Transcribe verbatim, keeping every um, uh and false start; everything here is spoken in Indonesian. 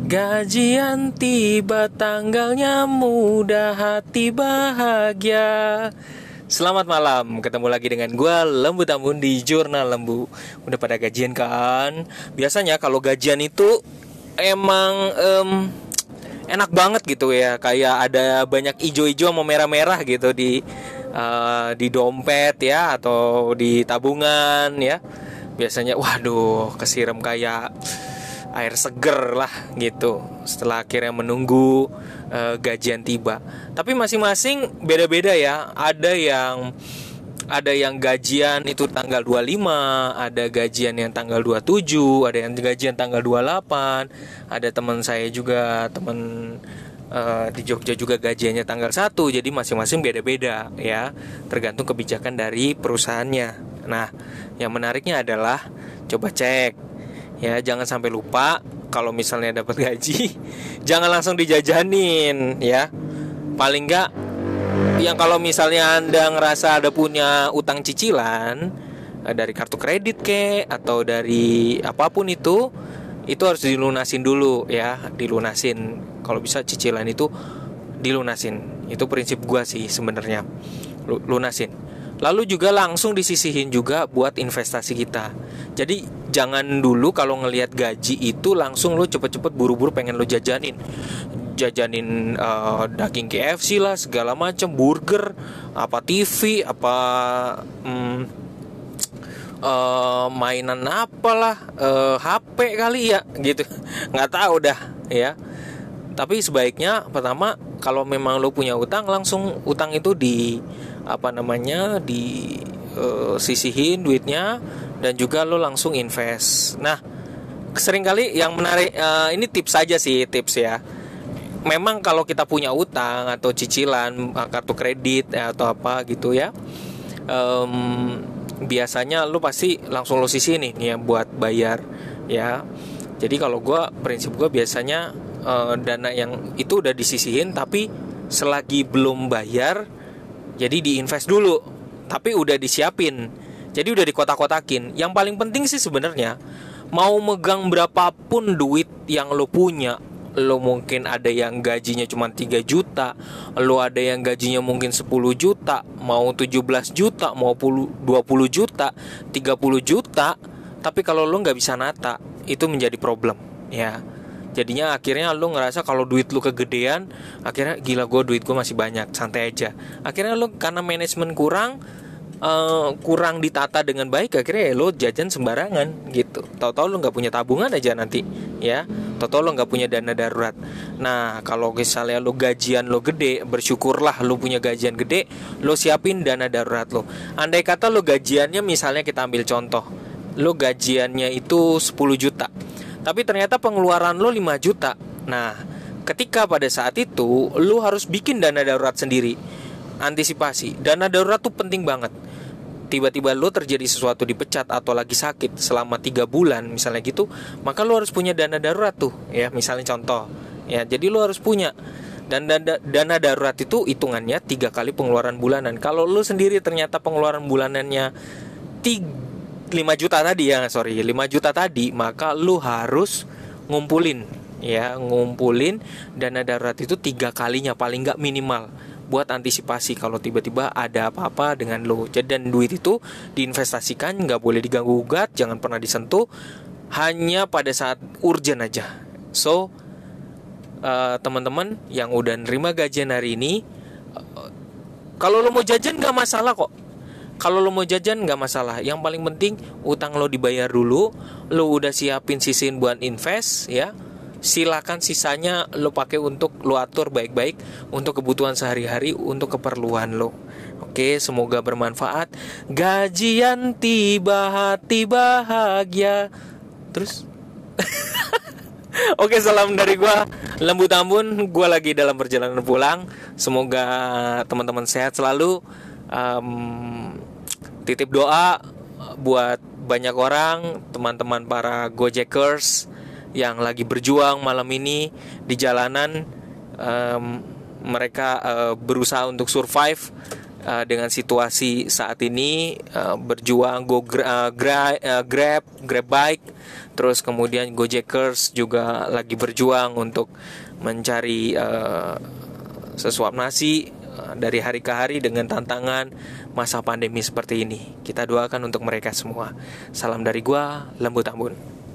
Gajian tiba, tanggalnya mudah, hati bahagia. Selamat malam, ketemu lagi dengan gue Lembu Tambun di Jurnal Lembu. Udah pada gajian kan? Biasanya kalau gajian itu emang um, enak banget gitu ya. Kayak ada banyak ijo-ijo sama merah-merah gitu di uh, di dompet ya, atau di tabungan ya. Biasanya waduh kesiram kayak air seger lah gitu setelah akhirnya menunggu uh, gajian tiba. Tapi masing-masing beda-beda ya. Ada yang ada yang gajian itu tanggal dua puluh lima, ada gajian yang tanggal dua puluh tujuh, ada yang gajian tanggal dua puluh delapan. Ada teman saya juga, teman uh, di Jogja juga gajiannya tanggal satu. Jadi masing-masing beda-beda ya, tergantung kebijakan dari perusahaannya. Nah, yang menariknya adalah coba cek ya, jangan sampai lupa kalau misalnya dapat gaji jangan langsung dijajanin ya. Paling enggak yang kalau misalnya Anda ngerasa ada punya utang cicilan dari kartu kredit ke atau dari apapun itu, itu harus dilunasin dulu ya, dilunasin. Kalau bisa cicilan itu dilunasin. Itu prinsip gua sih sebenarnya. Lunasin. Lalu juga langsung disisihin juga buat investasi kita. Jadi jangan dulu kalau ngelihat gaji itu langsung lo cepet-cepet buru-buru pengen lo jajanin. Jajanin uh, daging K F C lah, segala macam, burger, apa T V, apa hmm, uh, mainan apalah, uh, H P kali ya gitu. Nggak tahu dah ya. Tapi sebaiknya pertama kalau memang lo punya utang, langsung utang itu di apa namanya di uh, sisihin duitnya, dan juga lo langsung invest. Nah, seringkali yang menarik uh, ini tips saja sih, tips ya. Memang kalau kita punya utang atau cicilan kartu kredit ya, atau apa gitu ya, um, biasanya lo pasti langsung lo sisihin nih ya buat bayar ya. Jadi kalau gue, prinsip gue biasanya uh, dana yang itu udah disisihin, tapi selagi belum bayar jadi diinvest dulu, tapi udah disiapin. Jadi udah dikotak-kotakin. Yang paling penting sih sebenarnya, mau megang berapapun duit yang lo punya, lo mungkin ada yang gajinya cuma tiga juta, lo ada yang gajinya mungkin sepuluh juta, mau tujuh belas juta, mau dua puluh juta, tiga puluh juta, tapi kalau lo gak bisa nata, itu menjadi problem ya. Jadinya akhirnya lo ngerasa kalau duit lo kegedean, akhirnya gila gue duit gue masih banyak, santai aja. Akhirnya lo karena manajemen kurang, Uh, kurang ditata dengan baik, akhirnya ya lo jajan sembarangan gitu. Tahu-tahu lo nggak punya tabungan aja nanti ya. Tahu-tahu lo nggak punya dana darurat. Nah, kalau misalnya lo gajian lo gede, bersyukurlah lo punya gajian gede, lo siapin dana darurat lo. Andai kata lo gajiannya, misalnya kita ambil contoh, lo gajiannya itu sepuluh juta, tapi ternyata pengeluaran lo lima juta. Nah, ketika pada saat itu lo harus bikin dana darurat sendiri. Antisipasi. Dana darurat tuh penting banget. Tiba-tiba lo terjadi sesuatu, dipecat atau lagi sakit selama tiga bulan misalnya gitu, maka lo harus punya dana darurat tuh ya, misalnya contoh ya. Jadi lo harus punya. Dan dana, dana darurat itu hitungannya tiga kali pengeluaran bulanan. Kalau lo sendiri ternyata pengeluaran bulanannya lima juta tadi ya, sorry lima juta tadi, maka lo harus ngumpulin ya, ngumpulin dana darurat itu tiga kalinya paling nggak minimal, buat antisipasi kalau tiba-tiba ada apa-apa dengan lo. Dan duit itu diinvestasikan, nggak boleh diganggu gugat, jangan pernah disentuh, hanya pada saat urgent aja. So uh, teman-teman yang udah nerima gajian hari ini, uh, kalau lo mau jajan nggak masalah kok. Kalau lo mau jajan nggak masalah. Yang paling penting utang lo dibayar dulu, lo udah siapin sisihin buat invest ya. Silakan sisanya lo pakai untuk lo atur baik-baik untuk kebutuhan sehari-hari, untuk keperluan lo. Oke, semoga bermanfaat. Gajian tiba, hati bahagia. Terus oke, salam dari gua Lembu Tambun. Gua lagi dalam perjalanan pulang. Semoga teman-teman sehat selalu. um, Titip doa buat banyak orang, teman-teman para Gojekers yang lagi berjuang malam ini di jalanan. um, Mereka uh, berusaha untuk survive uh, dengan situasi saat ini, uh, berjuang go gra, uh, gra, uh, grab grab bike, terus kemudian Gojekers juga lagi berjuang untuk mencari uh, sesuap nasi uh, dari hari ke hari dengan tantangan masa pandemi seperti ini. Kita doakan untuk mereka semua. Salam dari gua, Lembu Tambun.